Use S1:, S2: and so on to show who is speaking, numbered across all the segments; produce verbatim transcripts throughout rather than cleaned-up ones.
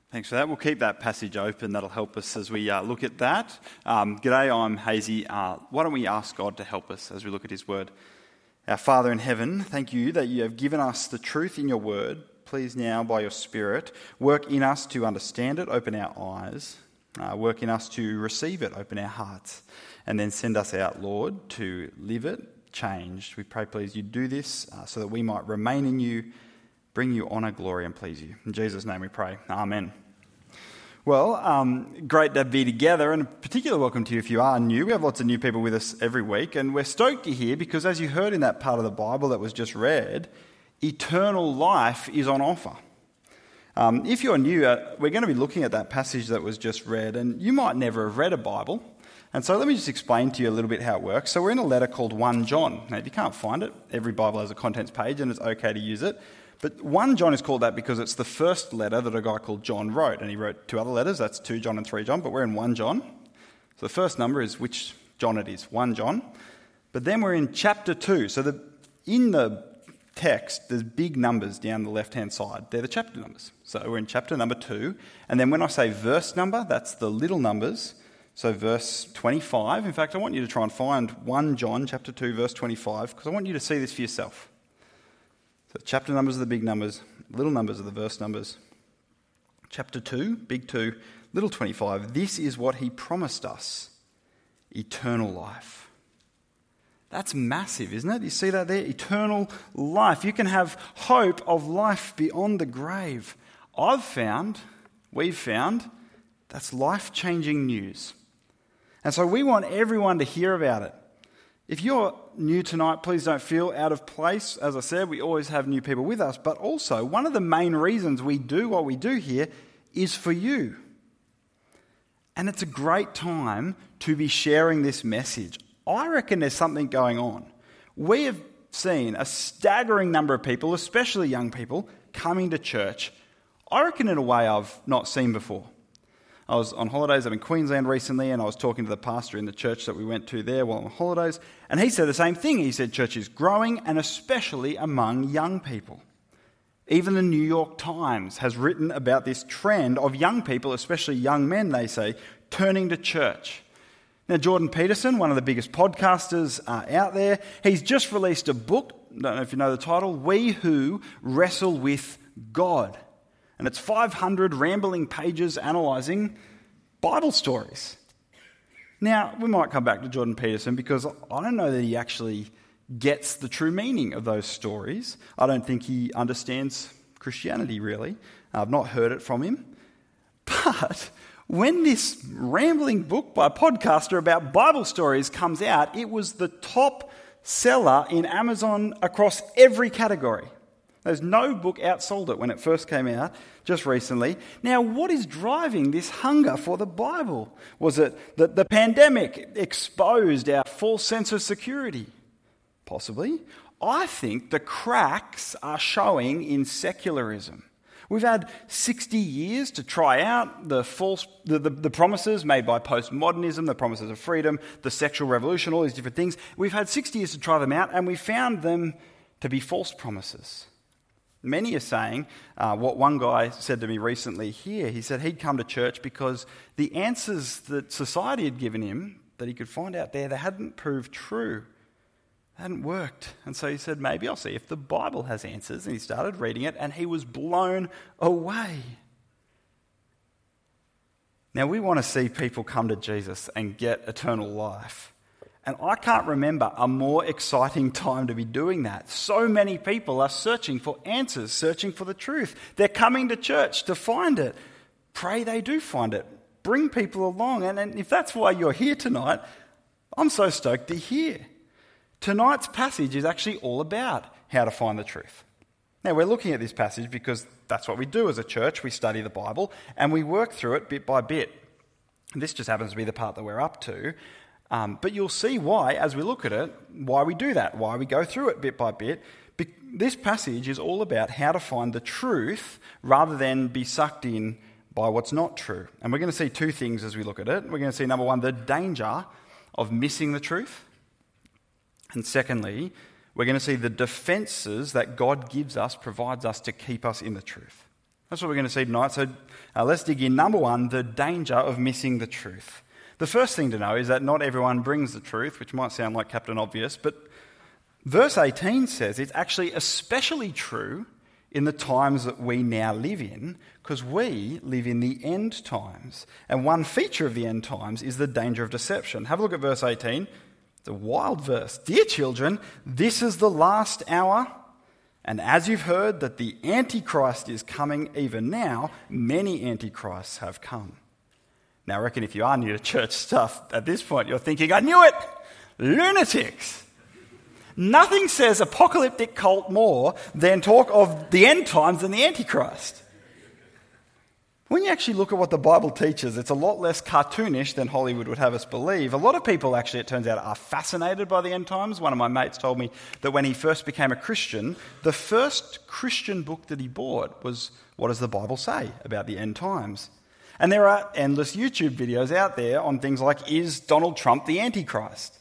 S1: Thanks for that. We'll keep that passage open. That'll help us as we uh, look at that. Um, g'day, I'm Hazy. Uh, why don't we ask God to help us as we look at his word? Our Father in heaven, thank you that you have given us the truth in your word. Please now, by your Spirit, work in us to understand it, open our eyes, uh, work in us to receive it, open our hearts, and then send us out, Lord, to live it, changed. We pray, please, you do this uh, so that we might remain in you, bring you honour, glory, and please you. In Jesus' name we pray. Amen. Well, um, great to be together, and a particular welcome to you if you are new. We have lots of new people with us every week, and we're stoked you're here because, as you heard in that part of the Bible that was just read, eternal life is on offer. Um, if you're new, uh, we're going to be looking at that passage that was just read, and you might never have read a Bible. And so let me just explain to you a little bit how it works. So we're in a letter called First John. Now, if you can't find it, every Bible has a contents page, and it's okay to use it. But First John is called that because it's the first letter that a guy called John wrote, and he wrote two other letters. That's Second John and Third John, but we're in First John. So the first number is which John it is, First John. But then we're in chapter two. So the, in the text, there's big numbers down the left-hand side. They're the chapter numbers. So we're in chapter number two. And then when I say verse number, that's the little numbers. So verse twenty-five. In fact, I want you to try and find First John chapter two, verse twenty-five, because I want you to see this for yourself. So chapter numbers are the big numbers, little numbers are the verse numbers. Chapter two, big two, little twenty-five. This is what he promised us, eternal life. That's massive, isn't it? You see that there? Eternal life. You can have hope of life beyond the grave. I've found, we've found, that's life-changing news. And so we want everyone to hear about it. If you're new tonight, please don't feel out of place. As I said, we always have new people with us. But also, one of the main reasons we do what we do here is for you. And it's a great time to be sharing this message. I reckon there's something going on. We have seen a staggering number of people, especially young people, coming to church, I reckon in a way I've not seen before. I was on holidays up in Queensland recently, and I was talking to the pastor in the church that we went to there while on holidays, and he said the same thing. He said church is growing, and especially among young people. Even the New York Times has written about this trend of young people, especially young men, they say, turning to church. Now, Jordan Peterson, one of the biggest podcasters uh, out there, he's just released a book, I don't know if you know the title, We Who Wrestle with God. And it's five hundred rambling pages analysing Bible stories. Now, we might come back to Jordan Peterson because I don't know that he actually gets the true meaning of those stories. I don't think he understands Christianity, really. I've not heard it from him. But when this rambling book by a podcaster about Bible stories comes out, it was the top seller in Amazon across every category. There's no book outsold it when it first came out, just recently. Now, what is driving this hunger for the Bible? Was it that the pandemic exposed our false sense of security? Possibly. I think the cracks are showing in secularism. We've had sixty years to try out the false, the, the, the promises made by postmodernism, the promises of freedom, the sexual revolution, all these different things. We've had sixty years to try them out, and we found them to be false promises. Many are saying, uh, what one guy said to me recently here, he said he'd come to church because the answers that society had given him, that he could find out there, they hadn't proved true. They hadn't worked. And so he said, maybe I'll see if the Bible has answers. And he started reading it, and he was blown away. Now, we want to see people come to Jesus and get eternal life. And I can't remember a more exciting time to be doing that. So many people are searching for answers, searching for the truth. They're coming to church to find it. Pray they do find it. Bring people along. And, and if that's why you're here tonight, I'm so stoked to hear. Tonight's passage is actually all about how to find the truth. Now, we're looking at this passage because that's what we do as a church. We study the Bible and we work through it bit by bit. And this just happens to be the part that we're up to. Um, but you'll see why, as we look at it, why we do that, why we go through it bit by bit. Be- this passage is all about how to find the truth rather than be sucked in by what's not true. And we're going to see two things as we look at it. We're going to see, number one, the danger of missing the truth. And secondly, we're going to see the defences that God gives us, provides us to keep us in the truth. That's what we're going to see tonight. So uh, let's dig in. Number one, the danger of missing the truth. The first thing to know is that not everyone brings the truth, which might sound like Captain Obvious, but verse eighteen says it's actually especially true in the times that we now live in, because we live in the end times. And one feature of the end times is the danger of deception. Have a look at verse eighteen. It's a wild verse. Dear children, this is the last hour, and as you've heard that the Antichrist is coming even now, many Antichrists have come. Now, I reckon if you are new to church stuff at this point, you're thinking, I knew it! Lunatics! Nothing says apocalyptic cult more than talk of the end times than the Antichrist. When you actually look at what the Bible teaches, it's a lot less cartoonish than Hollywood would have us believe. A lot of people actually, it turns out, are fascinated by the end times. One of my mates told me that when he first became a Christian, the first Christian book that he bought was, what does the Bible say about the end times? And there are endless YouTube videos out there on things like, is Donald Trump the Antichrist?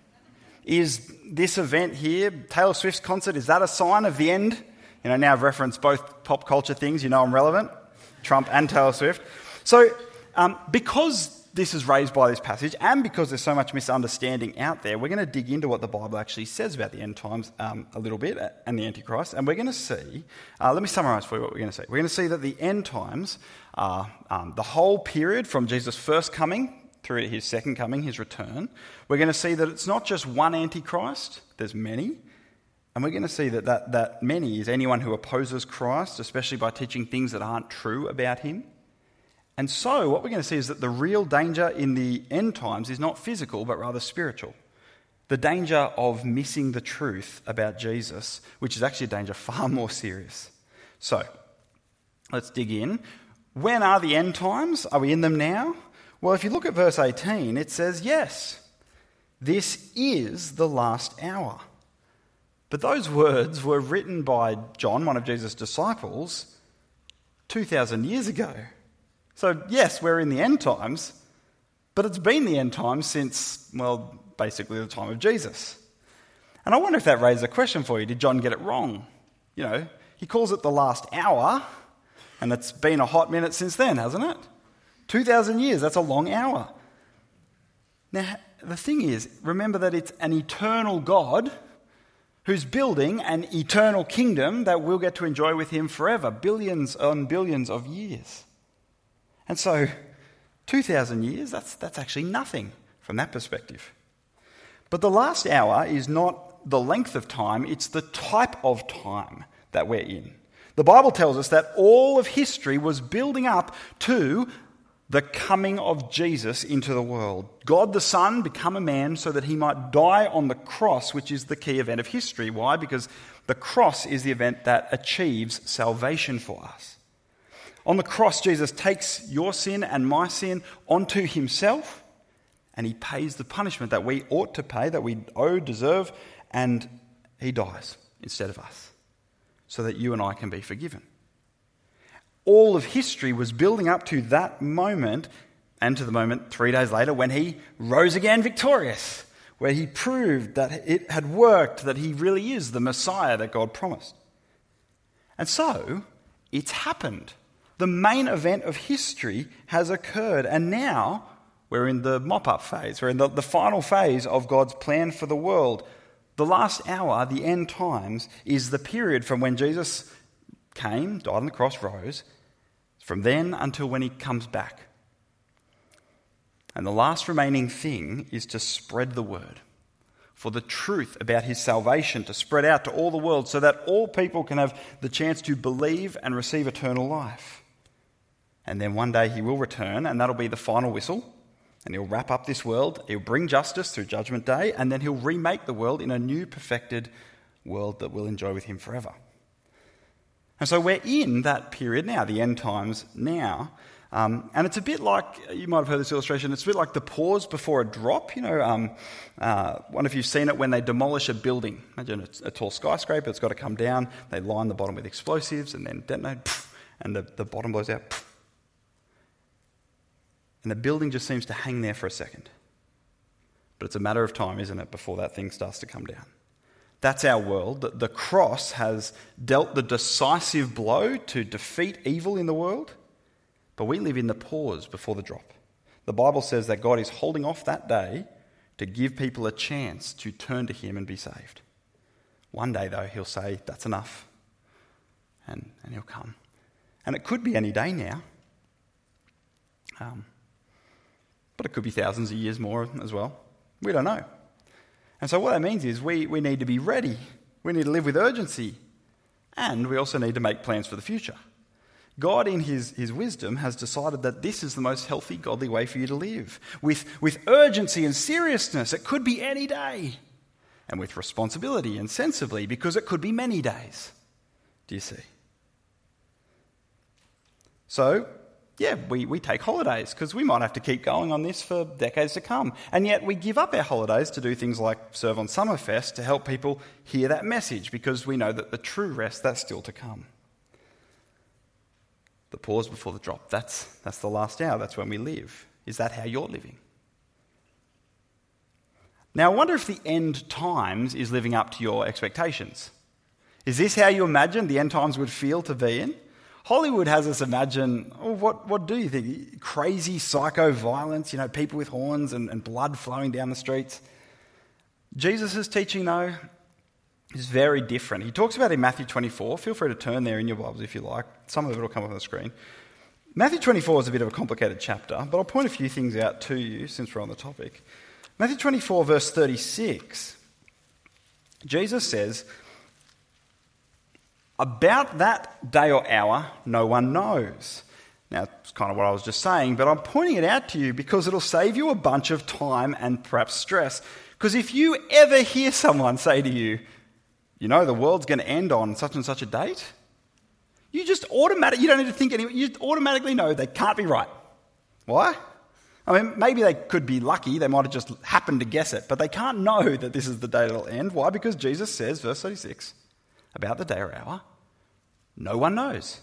S1: Is this event here, Taylor Swift's concert, is that a sign of the end? You know, now I've referenced both pop culture things, you know I'm relevant. Trump and Taylor Swift. So um, because this is raised by this passage and because there's so much misunderstanding out there, we're going to dig into what the Bible actually says about the end times um, a little bit and the Antichrist. And we're going to see, uh, let me summarise for you what we're going to see. We're going to see that the end times are um, the whole period from Jesus' first coming through to his second coming, his return. We're going to see that it's not just one Antichrist, there's many. And we're going to see that, that that many is anyone who opposes Christ, especially by teaching things that aren't true about him. And so what we're going to see is that the real danger in the end times is not physical, but rather spiritual. The danger of missing the truth about Jesus, which is actually a danger far more serious. So, let's dig in. When are the end times? Are we in them now? Well, if you look at verse eighteen, it says, yes, this is the last hour. But those words were written by John, one of Jesus' disciples, two thousand years ago. So, yes, we're in the end times, but it's been the end times since, well, basically the time of Jesus. And I wonder if that raises a question for you. Did John get it wrong? You know, he calls it the last hour, and it's been a hot minute since then, hasn't it? two thousand years, that's a long hour. Now, the thing is, remember that it's an eternal God who's building an eternal kingdom that we'll get to enjoy with him forever, billions on billions of years. And so, two thousand years, that's, that's actually nothing from that perspective. But the last hour is not the length of time, it's the type of time that we're in. The Bible tells us that all of history was building up to the coming of Jesus into the world. God the Son become a man so that he might die on the cross, which is the key event of history. Why? Because the cross is the event that achieves salvation for us. On the cross, Jesus takes your sin and my sin onto himself, and he pays the punishment that we ought to pay, that we owe, deserve, and he dies instead of us, so that you and I can be forgiven. All of history was building up to that moment, and to the moment three days later when he rose again victorious, where he proved that it had worked, that he really is the Messiah that God promised. And so, it's happened. The main event of history has occurred, and now we're in the mop-up phase. We're in the, the final phase of God's plan for the world. The last hour, the end times, is the period from when Jesus came, died on the cross, rose, from then until when he comes back. And the last remaining thing is to spread the word, for the truth about his salvation to spread out to all the world so that all people can have the chance to believe and receive eternal life. And then one day he will return, and that'll be the final whistle, and he'll wrap up this world, he'll bring justice through Judgment Day, and then he'll remake the world in a new perfected world that we'll enjoy with him forever. And so we're in that period now, the end times now. Um, and it's a bit like, you might have heard this illustration, it's a bit like the pause before a drop. You know, um, uh, one of you've seen it when they demolish a building. Imagine it's a tall skyscraper, it's got to come down, they line the bottom with explosives and then detonate, and the, the bottom blows out. And the building just seems to hang there for a second. But it's a matter of time, isn't it, before that thing starts to come down. That's our world. The, the cross has dealt the decisive blow to defeat evil in the world, but we live in the pause before the drop. The Bible says that God is holding off that day to give people a chance to turn to him and be saved. One day, though, he'll say, that's enough, and, and he'll come. And it could be any day now, um, but it could be thousands of years more as well. We don't know. And so what that means is we, we need to be ready. We need to live with urgency, and we also need to make plans for the future. God, in his, his wisdom, has decided that this is the most healthy, godly way for you to live. With, with urgency and seriousness, it could be any day. And with responsibility and sensibly, because it could be many days. Do you see? So, yeah, we, we take holidays, because we might have to keep going on this for decades to come. And yet we give up our holidays to do things like serve on Summerfest to help people hear that message, because we know that the true rest, that's still to come. The pause before the drop, that's, that's the last hour, that's when we live. Is that how you're living? Now, I wonder if the end times is living up to your expectations. Is this how you imagine the end times would feel to be in? Hollywood has us imagine, oh, what, what do you think? Crazy psycho violence, you know, people with horns and, and blood flowing down the streets. Jesus' teaching, though, is very different. He talks about it in Matthew twenty-four. Feel free to turn there in your Bibles if you like. Some of it will come up on the screen. Matthew twenty-four is a bit of a complicated chapter, but I'll point a few things out to you since we're on the topic. Matthew twenty-four, verse thirty-six, Jesus says, about that day or hour, no one knows. Now, it's kind of what I was just saying, but I'm pointing it out to you because it'll save you a bunch of time and perhaps stress. Because if you ever hear someone say to you, you know, the world's going to end on such and such a date, you just automatically, you don't need to think anymore, you automatically know they can't be right. Why? I mean, maybe they could be lucky, they might have just happened to guess it, but they can't know that this is the day it'll end. Why? Because Jesus says, verse thirty-six, about the day or hour, no one knows.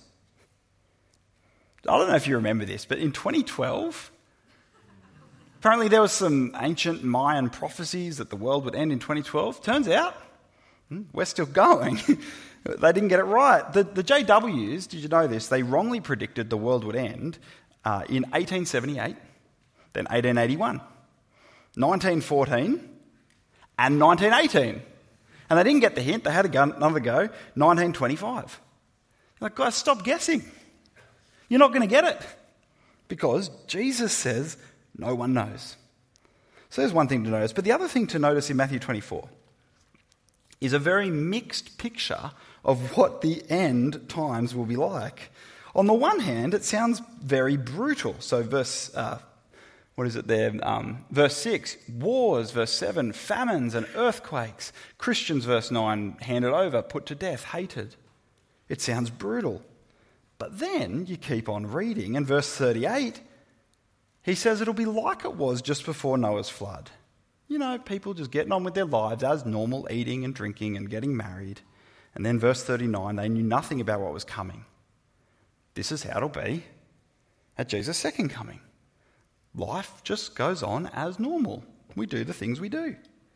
S1: I don't know if you remember this, but in twenty twelve, apparently there was some ancient Mayan prophecies that the world would end in twenty twelve. Turns out, we're still going. They didn't get it right. The, the J Ws, did you know this? They wrongly predicted the world would end uh, in eighteen seventy-eight, then eighteen eighty-one, nineteen fourteen, and nineteen eighteen. And they didn't get the hint. They had another go, nineteen twenty-five. Like, guys, stop guessing. You're not going to get it. Because Jesus says no one knows. So there's one thing to notice. But the other thing to notice in Matthew twenty-four is a very mixed picture of what the end times will be like. On the one hand, it sounds very brutal. So verse, uh, what is it there? Um, verse six, wars. Verse seven, famines and earthquakes. Christians, verse nine, handed over, put to death, hated. It sounds brutal. But then you keep on reading, and verse thirty-eight, he says it'll be like it was just before Noah's flood. You know, people just getting on with their lives as normal, eating and drinking and getting married. And then verse thirty-nine, they knew nothing about what was coming. This is how it'll be at Jesus' second coming. Life just goes on as normal. We do the things we do.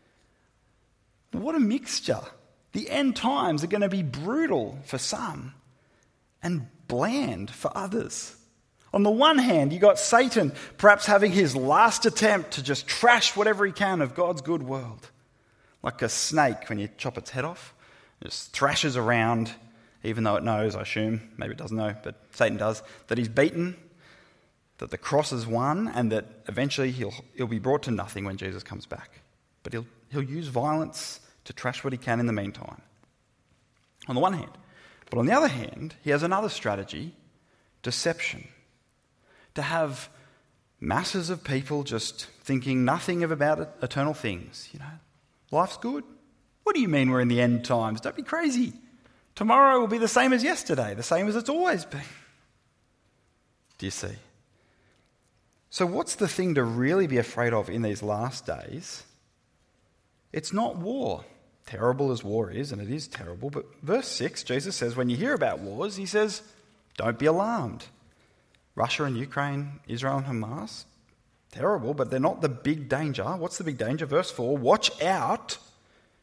S1: What a mixture. The end times are going to be brutal for some and bland for others. On the one hand, you got Satan perhaps having his last attempt to just trash whatever he can of God's good world. Like a snake when you chop its head off. It just thrashes around, even though it knows, I assume, maybe it doesn't know, but Satan does, that he's beaten, that the cross is won, and that eventually he'll, he'll be brought to nothing when Jesus comes back. But he'll, he'll use violence to trash what he can in the meantime. On the one hand. But on the other hand, he has another strategy, deception. To have masses of people just thinking nothing of about eternal things. You know, life's good. What do you mean we're in the end times? Don't be crazy. Tomorrow will be the same as yesterday, the same as it's always been. Do you see? So what's the thing to really be afraid of in these last days? It's not war. Terrible as war is, and it is terrible, but verse six, Jesus says, when you hear about wars, he says, don't be alarmed. Russia and Ukraine, Israel and Hamas, terrible, but they're not the big danger. What's the big danger? Verse four, watch out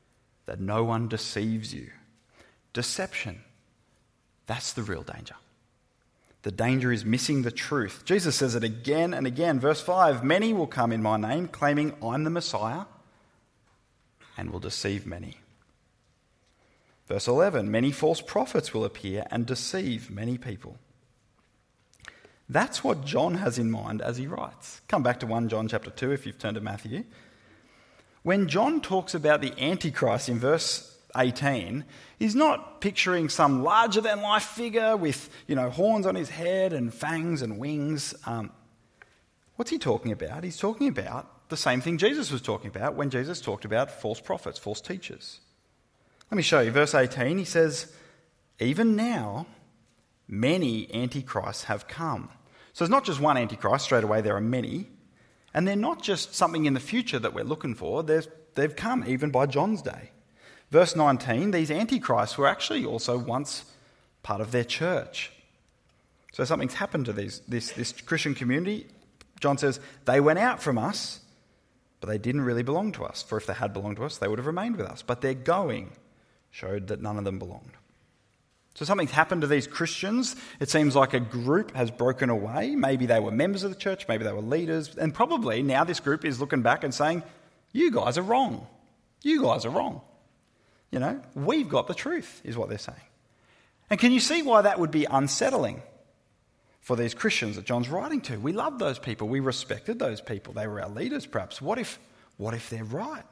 S1: that no one deceives you. Deception, that's the real danger. The danger is missing the truth. Jesus says it again and again. Verse five, many will come in my name, claiming I'm the Messiah, and will deceive many. Verse eleven, many false prophets will appear and deceive many people. That's what John has in mind as he writes. Come back to First John chapter two if you've turned to Matthew. When John talks about the Antichrist in verse eighteen, he's not picturing some larger-than-life figure with, you know, horns on his head and fangs and wings. Um, what's he talking about? He's talking about the same thing Jesus was talking about when Jesus talked about false prophets, false teachers. Let me show you. Verse eighteen, he says, even now, many antichrists have come. So there's not just one antichrist, straight away there are many. And they're not just something in the future that we're looking for, They've, they've come even by John's day. Verse nineteen, these antichrists were actually also once part of their church. So something's happened to these, this, this Christian community. John says, they went out from us, but they didn't really belong to us. For if they had belonged to us, they would have remained with us. But their going showed that none of them belonged. So something's happened to these Christians. It seems like a group has broken away. Maybe they were members of the church, maybe they were leaders, and probably now this group is looking back and saying, you guys are wrong. You guys are wrong. You know, we've got the truth, is what they're saying. And can you see why that would be unsettling for these Christians that John's writing to? We loved those people. We respected those people. They were our leaders, perhaps. What if, what if they're right?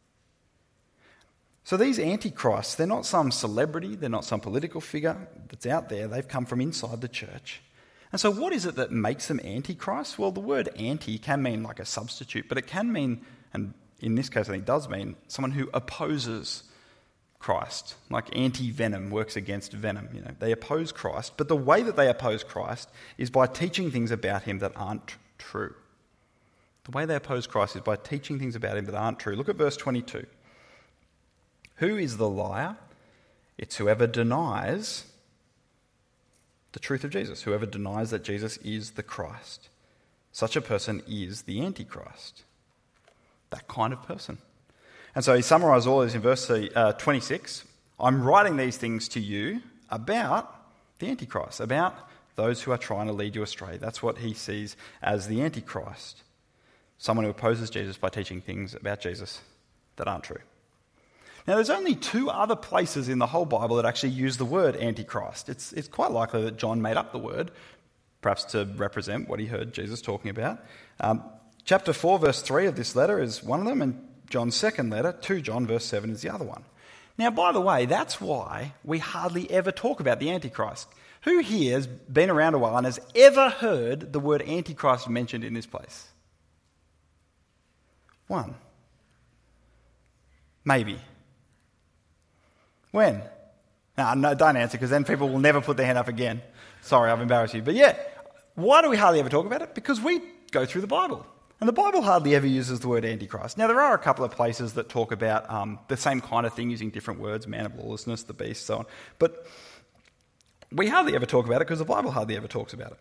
S1: So these antichrists, they're not some celebrity, they're not some political figure that's out there. They've come from inside the church. And so what is it that makes them antichrists? Well, the word anti can mean like a substitute, but it can mean, and in this case I think it does mean, someone who opposes Christ. Like anti-venom works against venom. You know, they oppose Christ, but the way that they oppose Christ is by teaching things about him that aren't true. The way they oppose Christ is by teaching things about him that aren't true. Look at verse twenty-two. Who is the liar? It's whoever denies the truth of Jesus, whoever denies that Jesus is the Christ. Such a person is the Antichrist. That kind of person. And so he summarised all this in verse uh, twenty-six. I'm writing these things to you about the Antichrist, about those who are trying to lead you astray. That's what he sees as the Antichrist. Someone who opposes Jesus by teaching things about Jesus that aren't true. Now, there's only two other places in the whole Bible that actually use the word Antichrist. It's, it's quite likely that John made up the word, perhaps to represent what he heard Jesus talking about. Um, chapter four, verse three of this letter is one of them, and John's second letter, Second John, verse seven, is the other one. Now, by the way, that's why we hardly ever talk about the Antichrist. Who here has been around a while and has ever heard the word Antichrist mentioned in this place? One. Maybe. When? No, no, don't answer, because then people will never put their hand up again. Sorry, I've embarrassed you. But yeah, why do we hardly ever talk about it? Because we go through the Bible. And the Bible hardly ever uses the word Antichrist. Now, there are a couple of places that talk about um, the same kind of thing using different words, man of lawlessness, the beast, so on. But we hardly ever talk about it because the Bible hardly ever talks about it.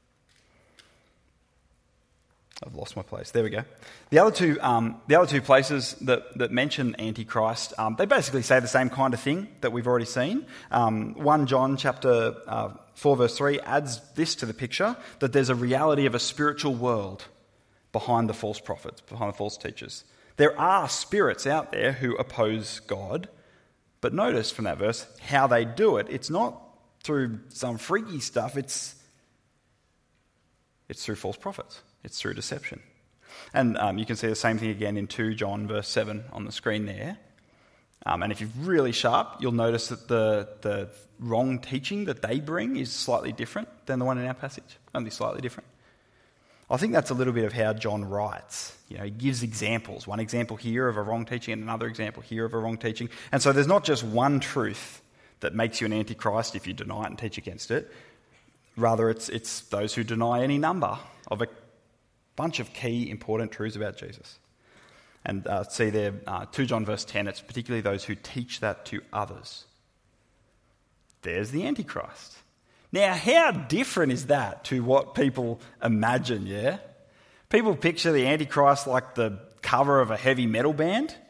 S1: I've lost my place. There we go. The other two, um, the other two places that, that mention Antichrist, um, they basically say the same kind of thing that we've already seen. Um, First John chapter uh, four, verse three adds this to the picture, that there's a reality of a spiritual world behind the false prophets, behind the false teachers. There are spirits out there who oppose God, but notice from that verse how they do it. It's not through some freaky stuff. It's it's through false prophets. It's through deception. And um, you can see the same thing again in Second John verse seven on the screen there. Um, and if you're really sharp, you'll notice that the, the wrong teaching that they bring is slightly different than the one in our passage, only slightly different. I think that's a little bit of how John writes. You know, he gives examples. One example here of a wrong teaching and another example here of a wrong teaching. And so there's not just one truth that makes you an antichrist if you deny it and teach against it. Rather, it's it's those who deny any number of a bunch of key important truths about Jesus. And uh, see there, uh, Second John verse ten, it's particularly those who teach that to others. There's the Antichrist. Now, how different is that to what people imagine, yeah? People picture the Antichrist like the cover of a heavy metal band.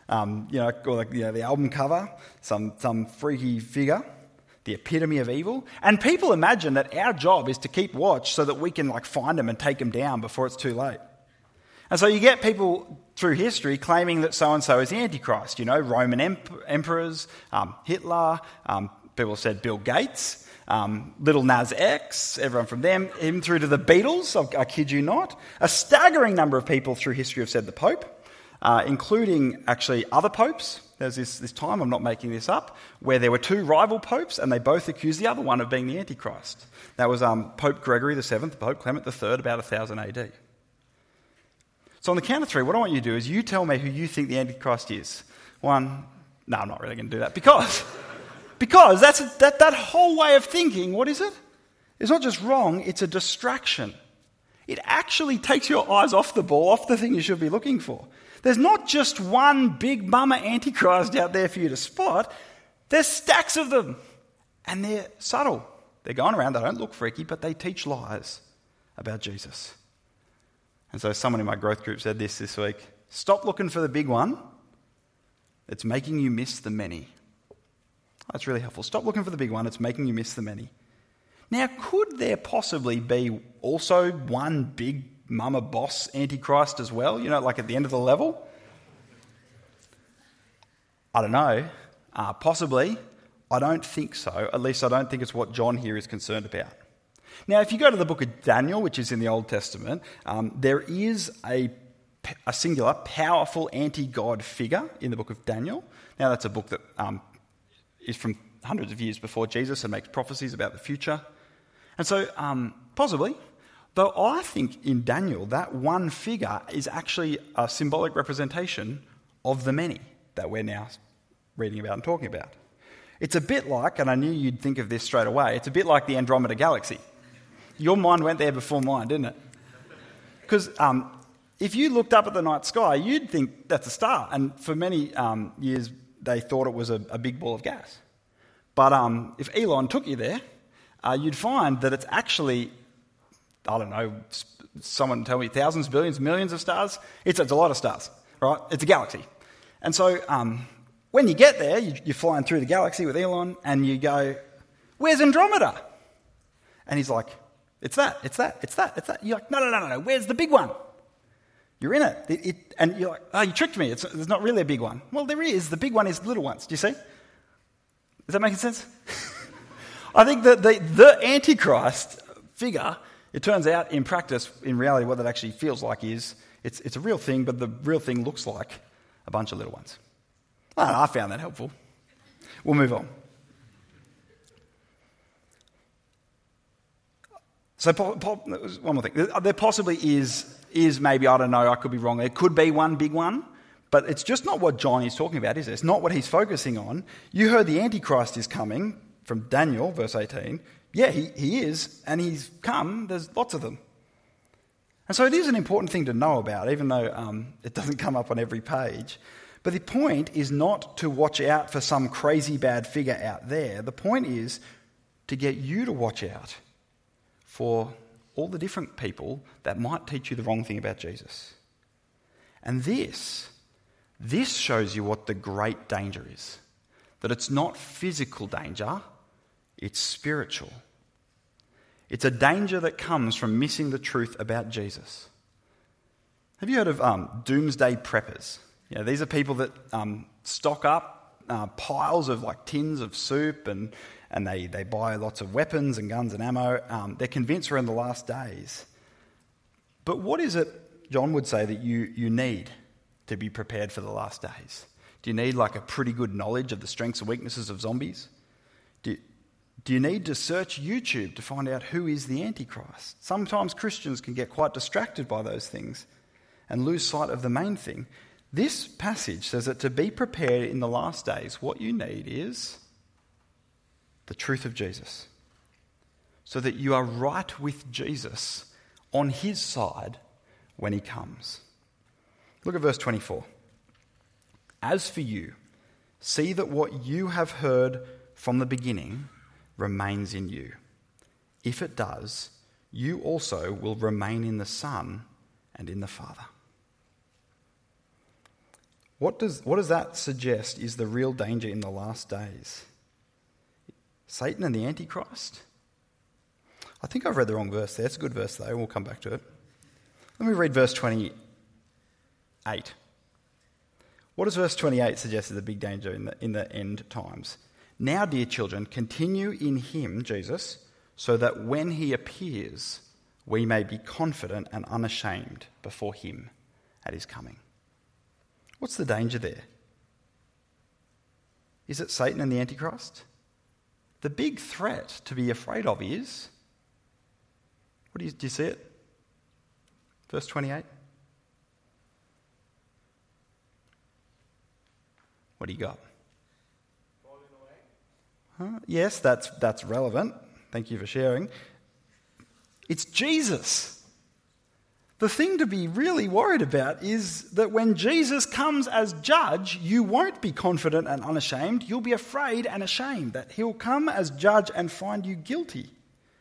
S1: um, you know, or like, you know, the album cover, some some freaky figure, the epitome of evil. And people imagine that our job is to keep watch so that we can like find them and take them down before it's too late. And so you get people through history claiming that so-and-so is the Antichrist. You know, Roman emp- emperors, um, Hitler, um, people said Bill Gates, um, Little Nas X, everyone from them, even through to the Beatles, I, I kid you not. A staggering number of people through history have said the Pope, uh, including actually other popes. There's this, this time, I'm not making this up, where there were two rival popes and they both accused the other one of being the Antichrist. That was um, Pope Gregory the Seventh, Pope Clement the Third, about one thousand A D. So on the count of three, what I want you to do is you tell me who you think the Antichrist is. One, no, I'm not really going to do that because, because that's a, that, that whole way of thinking, what is it? It's not just wrong, it's a distraction. It actually takes your eyes off the ball, off the thing you should be looking for. There's not just one big mama Antichrist out there for you to spot. There's stacks of them. And they're subtle. They're going around, they don't look freaky, but they teach lies about Jesus. And so someone in my growth group said this this week: stop looking for the big one. It's making you miss the many. That's really helpful. Stop looking for the big one. It's making you miss the many. Now, could there possibly be also one big mama boss Antichrist as well? You know, like at the end of the level? I don't know. Uh, possibly. I don't think so. At least I don't think it's what John here is concerned about. Now, if you go to the book of Daniel, which is in the Old Testament, um, there is a, a singular, powerful anti-God figure in the book of Daniel. Now, that's a book that um, is from hundreds of years before Jesus and makes prophecies about the future. And so, um, possibly, though I think in Daniel, that one figure is actually a symbolic representation of the many that we're now reading about and talking about. It's a bit like, and I knew you'd think of this straight away, it's a bit like the Andromeda Galaxy. Your mind went there before mine, didn't it? Because um, if you looked up at the night sky, you'd think that's a star. And for many um, years, they thought it was a, a big ball of gas. But um, if Elon took you there, uh, you'd find that it's actually, I don't know, someone tell me, thousands, billions, millions of stars. It's, it's a lot of stars, right? It's a galaxy. And so um, when you get there, you, you're flying through the galaxy with Elon, and you go, where's Andromeda? And he's like, It's that, it's that, it's that, it's that. You're like, no, no, no, no, no, where's the big one? You're in it. it, it and you're like, oh, you tricked me. It's, there's not really a big one. Well, there is. The big one is the little ones. Do you see? Is that making sense? I think that the, the Antichrist figure, it turns out in practice, in reality, what that actually feels like is it's, it's a real thing, but the real thing looks like a bunch of little ones. I don't know, I found that helpful. We'll move on. So po- po- one more thing. There possibly is, is maybe, I don't know, I could be wrong. There could be one big one, but it's just not what John is talking about, is it? It's not what he's focusing on. You heard the Antichrist is coming from Daniel, verse eighteen. Yeah, he, he is, and he's come. There's lots of them. And so it is an important thing to know about, even though um, it doesn't come up on every page. But the point is not to watch out for some crazy bad figure out there. The point is to get you to watch out for all the different people that might teach you the wrong thing about Jesus. And this, this shows you what the great danger is. That it's not physical danger, it's spiritual. It's a danger that comes from missing the truth about Jesus. Have you heard of um, doomsday preppers? You know, these are people that um, stock up uh, piles of like tins of soup and and they, they buy lots of weapons and guns and ammo. Um, they're convinced we're in the last days. But what is it, John would say, that you, you need to be prepared for the last days? Do you need like a pretty good knowledge of the strengths and weaknesses of zombies? Do, do you need to search YouTube to find out who is the Antichrist? Sometimes Christians can get quite distracted by those things and lose sight of the main thing. This passage says that to be prepared in the last days, what you need is the truth of Jesus, so that you are right with Jesus on his side when he comes. Look at verse twenty-four. As for you, see that what you have heard from the beginning remains in you. If it does, you also will remain in the Son and in the Father. What does, what does that suggest is the real danger in the last days? Satan and the Antichrist? I think I've read the wrong verse there. It's a good verse though. We'll come back to it. Let me read verse twenty-eight. What does verse twenty-eight suggest is the big danger in the, in the end times? Now, dear children, continue in him, Jesus, so that when he appears, we may be confident and unashamed before him at his coming. What's the danger there? Is it Satan and the Antichrist? The big threat to be afraid of is, what do you, do you see it? Verse twenty-eight. What do you got?
S2: Falling away.
S1: Huh? Yes, that's that's relevant. Thank you for sharing. It's Jesus. The thing to be really worried about is that when Jesus comes as judge, you won't be confident and unashamed. You'll be afraid and ashamed that he'll come as judge and find you guilty.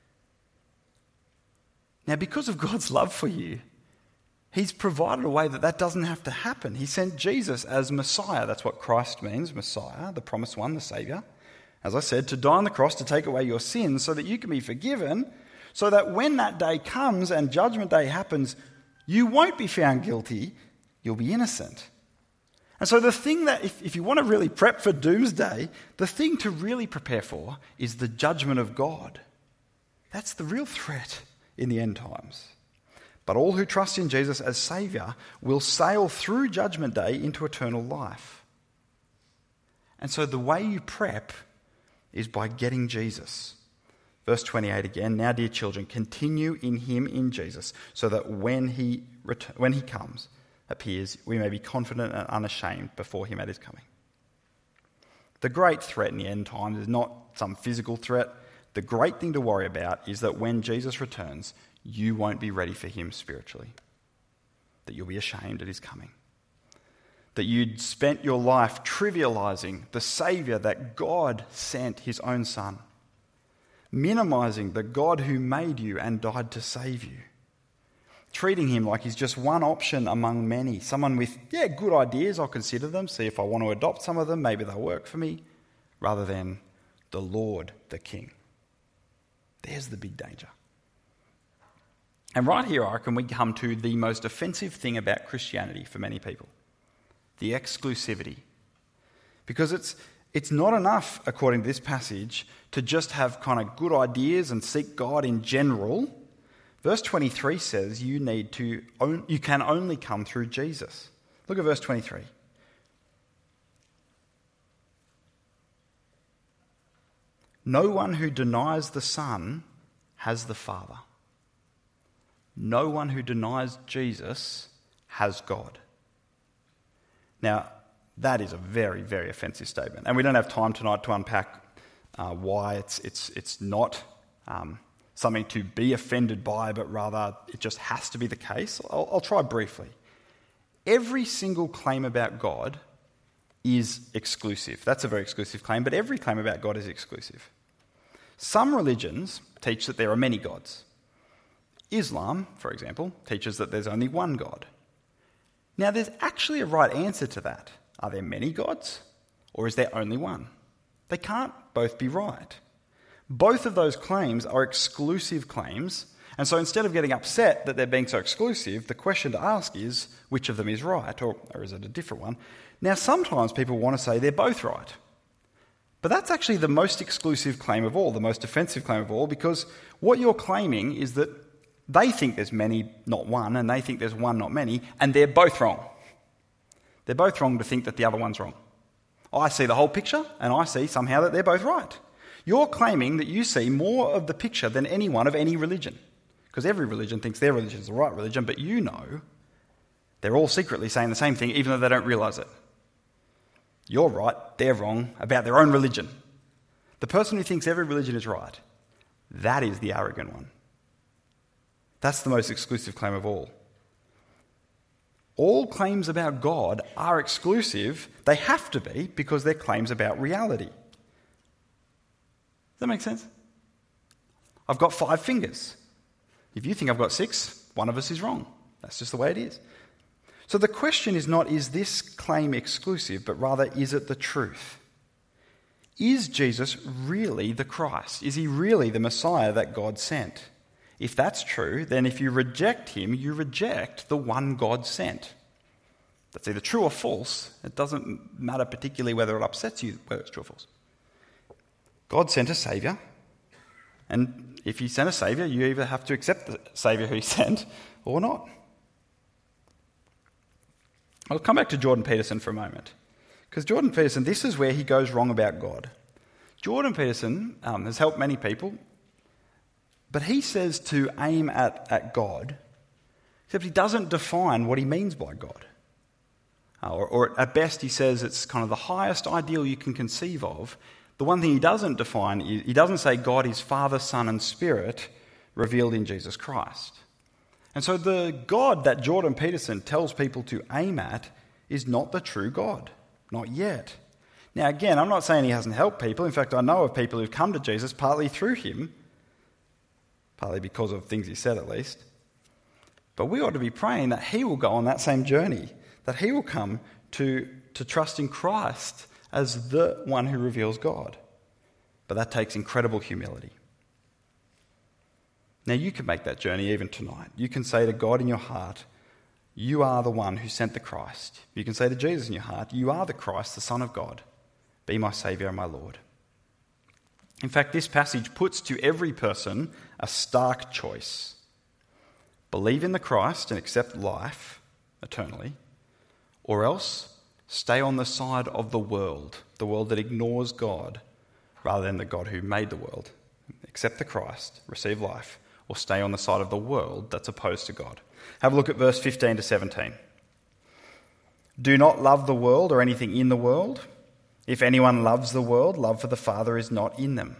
S1: Now, because of God's love for you, he's provided a way that that doesn't have to happen. He sent Jesus as Messiah. That's what Christ means, Messiah, the promised one, the Saviour. As I said, to die on the cross to take away your sins so that you can be forgiven, so that when that day comes and Judgment Day happens, you won't be found guilty, you'll be innocent. And so the thing that, if, if you want to really prep for doomsday, the thing to really prepare for is the judgment of God. That's the real threat in the end times. But all who trust in Jesus as Saviour will sail through Judgment Day into eternal life. And so the way you prep is by getting Jesus. Verse twenty-eight again, now dear children, continue in him, in Jesus, so that when he ret- when he comes, appears, we may be confident and unashamed before him at his coming. The great threat in the end times is not some physical threat. The great thing to worry about is that when Jesus returns, you won't be ready for him spiritually. That you'll be ashamed at his coming. That you'd spent your life trivialising the Saviour that God sent his own Son. Minimising the God who made you and died to save you. Treating him like he's just one option among many. Someone with, yeah, good ideas, I'll consider them, see if I want to adopt some of them, maybe they'll work for me. Rather than the Lord, the King. There's the big danger. And right here, I reckon we come to the most offensive thing about Christianity for many people. The exclusivity. Because it's it's not enough, according to this passage, to just have kind of good ideas and seek God in general. Verse twenty-three says you need to own, you can only come through Jesus. Look at verse twenty-three. No one who denies the Son has the Father. No one who denies Jesus has God. Now, that is a very, very offensive statement. And we don't have time tonight to unpack uh, why it's it's it's not um, something to be offended by, but rather it just has to be the case. I'll, I'll try briefly. Every single claim about God is exclusive. That's a very exclusive claim, but every claim about God is exclusive. Some religions teach that there are many gods. Islam, for example, teaches that there's only one God. Now, there's actually a right answer to that. Are there many gods, or is there only one? They can't both be right. Both of those claims are exclusive claims, and so instead of getting upset that they're being so exclusive, the question to ask is, which of them is right, or, or is it a different one? Now, sometimes people want to say they're both right. But that's actually the most exclusive claim of all, the most offensive claim of all, because what you're claiming is that they think there's many, not one, and they think there's one, not many, and they're both wrong. They're both wrong to think that the other one's wrong. I see the whole picture, and I see somehow that they're both right. You're claiming that you see more of the picture than anyone of any religion, because every religion thinks their religion is the right religion, but you know they're all secretly saying the same thing, even though they don't realise it. You're right, they're wrong about their own religion. The person who thinks every religion is right, that is the arrogant one. That's the most exclusive claim of all. All claims about God are exclusive. They have to be because they're claims about reality. Does that make sense? I've got five fingers. If you think I've got six, one of us is wrong. That's just the way it is. So the question is not, is this claim exclusive, but rather, is it the truth? Is Jesus really the Christ? Is he really the Messiah that God sent? If that's true, then if you reject him, you reject the one God sent. That's either true or false. It doesn't matter particularly whether it upsets you, whether it's true or false. God sent a Saviour, and if he sent a Saviour, you either have to accept the Saviour who he sent or not. I'll come back to Jordan Peterson for a moment. Because Jordan Peterson, this is where he goes wrong about God. Jordan Peterson um, has helped many people, but he says to aim at, at God, except he doesn't define what he means by God. Uh, or, or at best he says it's kind of the highest ideal you can conceive of. The one thing he doesn't define, is, he doesn't say God is Father, Son and Spirit revealed in Jesus Christ. And so the God that Jordan Peterson tells people to aim at is not the true God. Not yet. Now again, I'm not saying he hasn't helped people. In fact, I know of people who've come to Jesus partly through him, partly because of things he said at least. But we ought to be praying that he will go on that same journey, that he will come to, to trust in Christ as the one who reveals God. But that takes incredible humility. Now you can make that journey even tonight. You can say to God in your heart, you are the one who sent the Christ. You can say to Jesus in your heart, you are the Christ, the Son of God. Be my Saviour and my Lord. In fact, this passage puts to every person a stark choice. Believe in the Christ and accept life eternally, or else stay on the side of the world, the world that ignores God, rather than the God who made the world. Accept the Christ, receive life, or stay on the side of the world that's opposed to God. Have a look at verse fifteen to seventeen. Do not love the world or anything in the world. If anyone loves the world, love for the Father is not in them.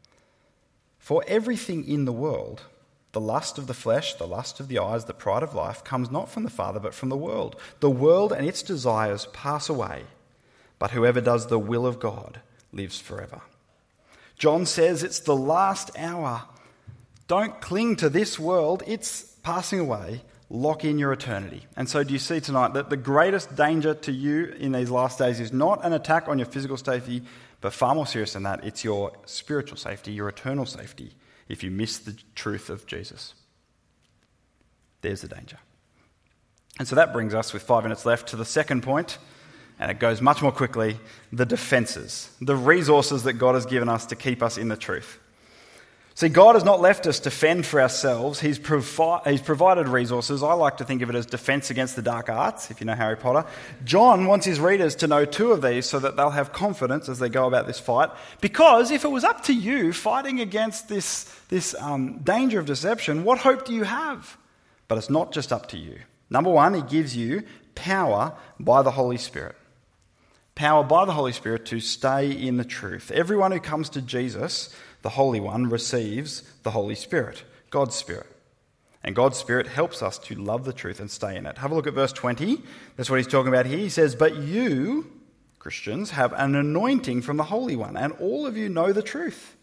S1: For everything in the world, the lust of the flesh, the lust of the eyes, the pride of life, comes not from the Father but from the world. The world and its desires pass away, but whoever does the will of God lives forever. John says it's the last hour. Don't cling to this world. It's passing away. Lock in your eternity. And so do you see tonight that the greatest danger to you in these last days is not an attack on your physical safety, but far more serious than that, it's your spiritual safety, your eternal safety, if you miss the truth of Jesus. There's the danger. And so that brings us, with five minutes left, to the second point, and it goes much more quickly, the defences, the resources that God has given us to keep us in the truth. See, God has not left us to fend for ourselves. He's, provi- he's provided resources. I like to think of it as defence against the dark arts, if you know Harry Potter. John wants his readers to know two of these so that they'll have confidence as they go about this fight. Because if it was up to you fighting against this, this um, danger of deception, what hope do you have? But it's not just up to you. Number one, he gives you power by the Holy Spirit. Power by the Holy Spirit to stay in the truth. Everyone who comes to Jesus, the Holy One, receives the Holy Spirit, God's Spirit. And God's Spirit helps us to love the truth and stay in it. Have a look at verse twenty. That's what he's talking about here. He says, but you, Christians, have an anointing from the Holy One, and all of you know the truth.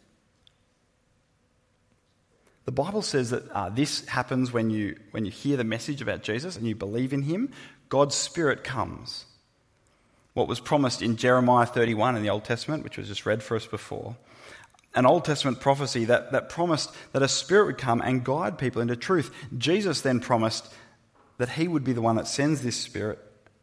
S1: The Bible says that uh, this happens when you, when you hear the message about Jesus and you believe in him. God's Spirit comes. What was promised in Jeremiah thirty-one in the Old Testament, which was just read for us before, an Old Testament prophecy that, that promised that a Spirit would come and guide people into truth. Jesus then promised that he would be the one that sends this Spirit.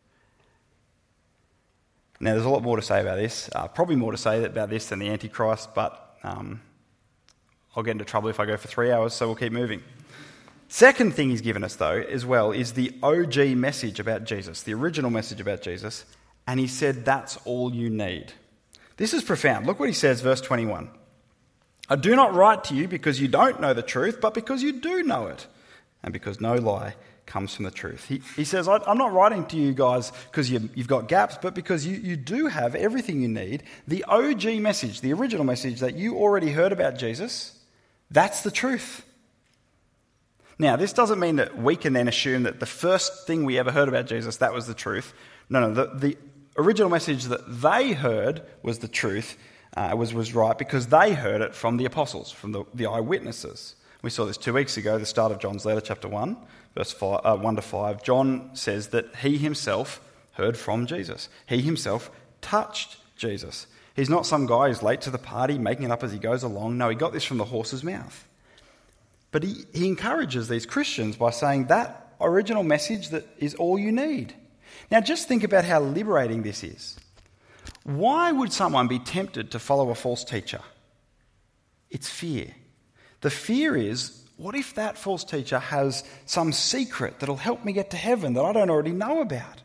S1: Now, there's a lot more to say about this, uh, probably more to say about this than the Antichrist, but um, I'll get into trouble if I go for three hours, so we'll keep moving. Second thing he's given us, though, as well, is the O G message about Jesus, the original message about Jesus. And he said, that's all you need. This is profound. Look what he says, verse twenty-one. I do not write to you because you don't know the truth, but because you do know it, and because no lie comes from the truth. He, he says, I'm not writing to you guys because you, you've got gaps, but because you, you do have everything you need. The O G message, the original message that you already heard about Jesus, that's the truth. Now, this doesn't mean that we can then assume that the first thing we ever heard about Jesus, that was the truth. No, no, the, the original message that they heard was the truth, uh, was, was right, because they heard it from the apostles, from the, the eyewitnesses. We saw this two weeks ago, the start of John's letter, chapter one, verse five, uh, one to five. John says that he himself heard from Jesus. He himself touched Jesus. He's not some guy who's late to the party, making it up as he goes along. No, he got this from the horse's mouth. But he, he encourages these Christians by saying that original message that is all you need. Now just think about how liberating this is. Why would someone be tempted to follow a false teacher? It's fear. The fear is, what if that false teacher has some secret that'll help me get to heaven that I don't already know about?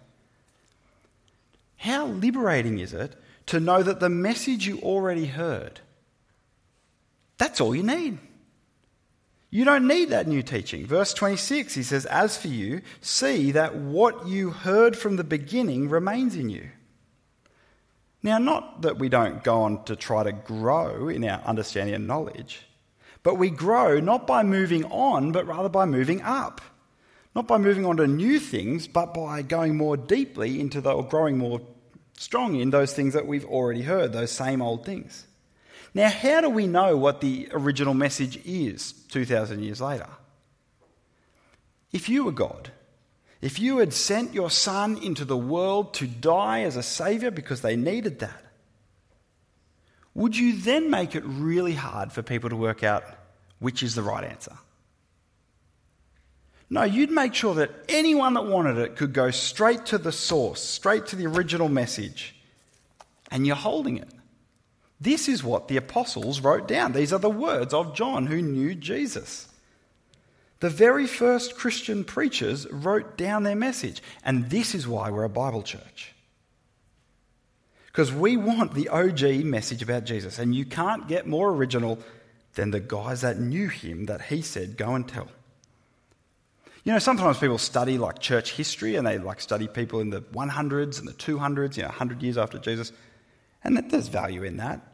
S1: How liberating is it to know that the message you already heard, that's all you need. You don't need that new teaching. Verse twenty-six, he says, as for you, see that what you heard from the beginning remains in you. Now, not that we don't go on to try to grow in our understanding and knowledge, but we grow not by moving on, but rather by moving up. Not by moving on to new things, but by going more deeply into the, or growing more strong in those things that we've already heard, those same old things. Now, how do we know what the original message is two thousand years later? If you were God, if you had sent your son into the world to die as a saviour because they needed that, would you then make it really hard for people to work out which is the right answer? No, you'd make sure that anyone that wanted it could go straight to the source, straight to the original message, and you're holding it. This is what the apostles wrote down. These are the words of John, who knew Jesus. The very first Christian preachers wrote down their message, and this is why we're a Bible church. Because we want the O G message about Jesus, and you can't get more original than the guys that knew him that he said, go and tell. You know, sometimes people study like church history, and they like study people in the hundreds and the two hundreds, you know, one hundred years after Jesus, and there's value in that.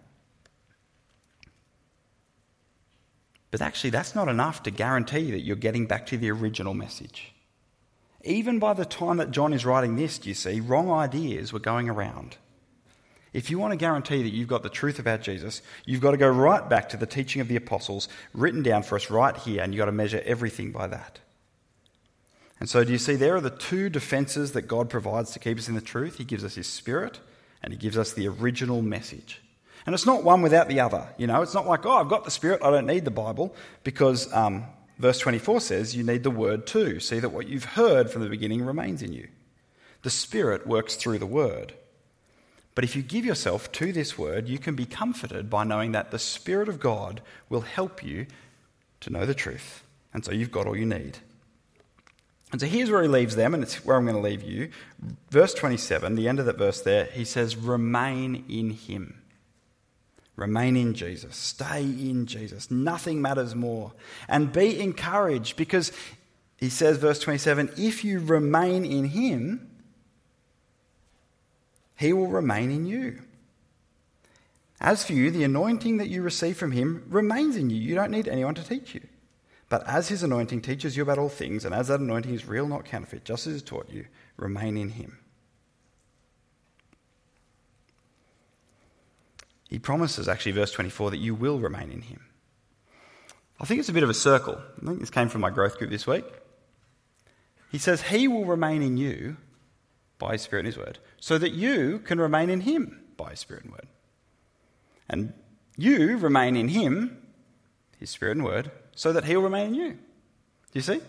S1: But actually, that's not enough to guarantee that you're getting back to the original message. Even by the time that John is writing this, you see, wrong ideas were going around. If you want to guarantee that you've got the truth about Jesus, you've got to go right back to the teaching of the apostles, written down for us right here, and you've got to measure everything by that. And so do you see, there are the two defences that God provides to keep us in the truth. He gives us his Spirit, and he gives us the original message. And it's not one without the other. You know, it's not like, oh, I've got the Spirit, I don't need the Bible, because um, verse twenty-four says you need the Word too. See that what you've heard from the beginning remains in you. The Spirit works through the Word. But if you give yourself to this Word, you can be comforted by knowing that the Spirit of God will help you to know the truth. And so you've got all you need. And so here's where he leaves them, and it's where I'm going to leave you. Verse twenty-seven, the end of that verse there, he says, remain in him. Remain in Jesus. Stay in Jesus. Nothing matters more. And be encouraged, because he says, verse twenty-seven, if you remain in him, he will remain in you. As for you, the anointing that you receive from him remains in you. You don't need anyone to teach you. But as his anointing teaches you about all things, and as that anointing is real, not counterfeit, just as he taught you, remain in him. He promises, actually, verse twenty-four, that you will remain in him. I think it's a bit of a circle. I think this came from my growth group this week. He says he will remain in you by his Spirit and his word, so that you can remain in him by his Spirit and word. And you remain in him, his Spirit and word, so that he'll remain in you. Do you see?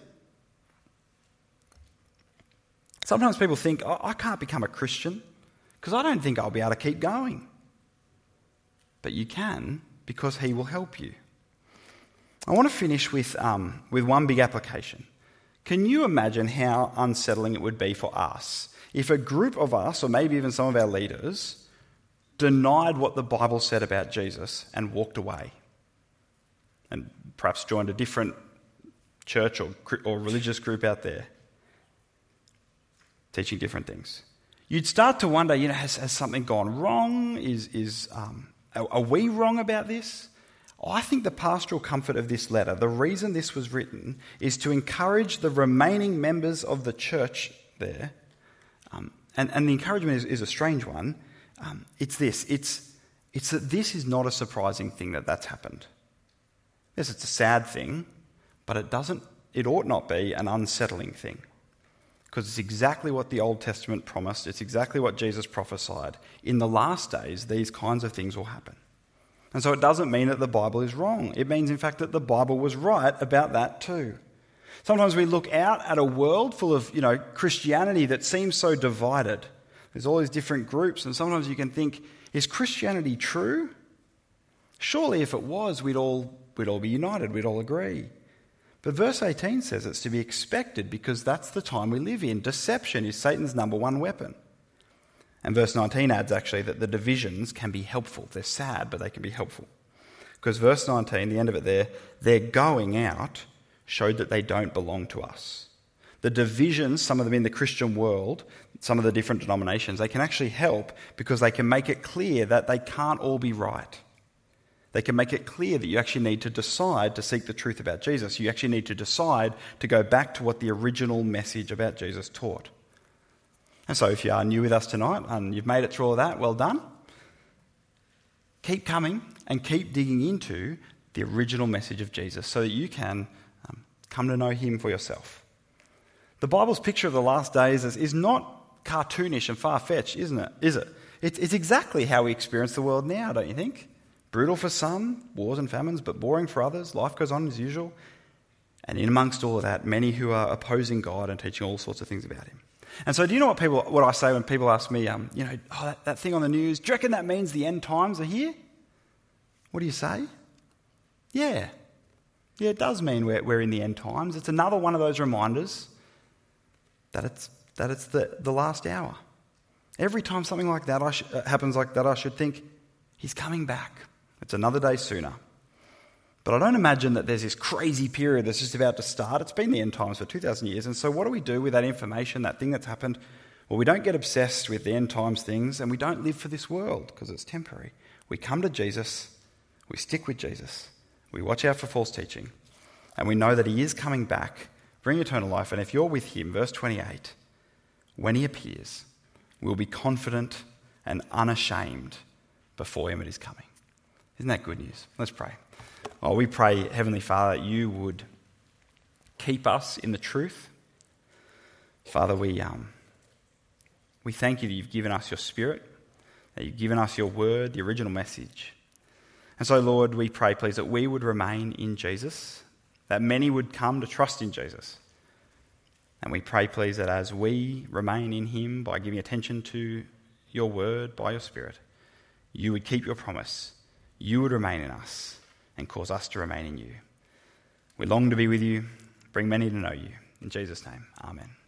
S1: Sometimes people think, oh, I can't become a Christian because I don't think I'll be able to keep going. But you can, because he will help you. I want to finish with, um, with one big application. Can you imagine how unsettling it would be for us if a group of us, or maybe even some of our leaders, denied what the Bible said about Jesus and walked away? And perhaps joined a different church or, or religious group out there, teaching different things. You'd start to wonder, you know, has, has something gone wrong? Is, is um, are, are we wrong about this? I think the pastoral comfort of this letter, the reason this was written, is to encourage the remaining members of the church there. Um, and, and the encouragement is, is a strange one. Um, it's this. It's, it's that this is not a surprising thing that that's happened. Yes, it's a sad thing, but it doesn't, it ought not be an unsettling thing. Because it's exactly what the Old Testament promised. It's exactly what Jesus prophesied. In the last days, these kinds of things will happen. And so it doesn't mean that the Bible is wrong. It means, in fact, that the Bible was right about that too. Sometimes we look out at a world full of, you know, Christianity that seems so divided. There's all these different groups, and sometimes you can think, is Christianity true? Surely if it was, we'd all, we'd all be united, we'd all agree. But verse eighteen says it's to be expected because that's the time we live in. Deception is Satan's number one weapon. And verse nineteen adds actually that the divisions can be helpful. They're sad, but they can be helpful. Because verse nineteen, the end of it there, their going out showed that they don't belong to us. The divisions, some of them in the Christian world, some of the different denominations, they can actually help because they can make it clear that they can't all be right. They can make it clear that you actually need to decide to seek the truth about Jesus. You actually need to decide to go back to what the original message about Jesus taught. And so if you are new with us tonight and you've made it through all that, well done. Keep coming and keep digging into the original message of Jesus so that you can um, come to know him for yourself. The Bible's picture of the last days is, is not cartoonish and far-fetched, isn't it? Is it? It's, it's exactly how we experience the world now, don't you think? Brutal for some, wars and famines, but boring for others. Life goes on as usual. And in amongst all of that, many who are opposing God and teaching all sorts of things about him. And so do you know what people, what I say when people ask me, um, you know, oh, that, that thing on the news, do you reckon that means the end times are here? What do you say? Yeah. Yeah, it does mean we're, we're in the end times. It's another one of those reminders that it's, that it's the, the last hour. Every time something like that I sh- happens like that, I should think, he's coming back. It's another day sooner. But I don't imagine that there's this crazy period that's just about to start. It's been the end times for two thousand years. And so what do we do with that information, that thing that's happened? Well, we don't get obsessed with the end times things, and we don't live for this world because it's temporary. We come to Jesus, we stick with Jesus, we watch out for false teaching, and we know that he is coming back, bring eternal life. And if you're with him, verse twenty-eight, when he appears, we'll be confident and unashamed before him at his coming. Isn't that good news? Let's pray. Oh, we pray, Heavenly Father, that you would keep us in the truth. Father, we um, we thank you that you've given us your Spirit, that you've given us your word, the original message. And so, Lord, we pray, please, that we would remain in Jesus, that many would come to trust in Jesus. And we pray, please, that as we remain in him by giving attention to your word, by your Spirit, you would keep your promise. You would remain in us and cause us to remain in you. We long to be with you. Bring many to know you. In Jesus' name, amen.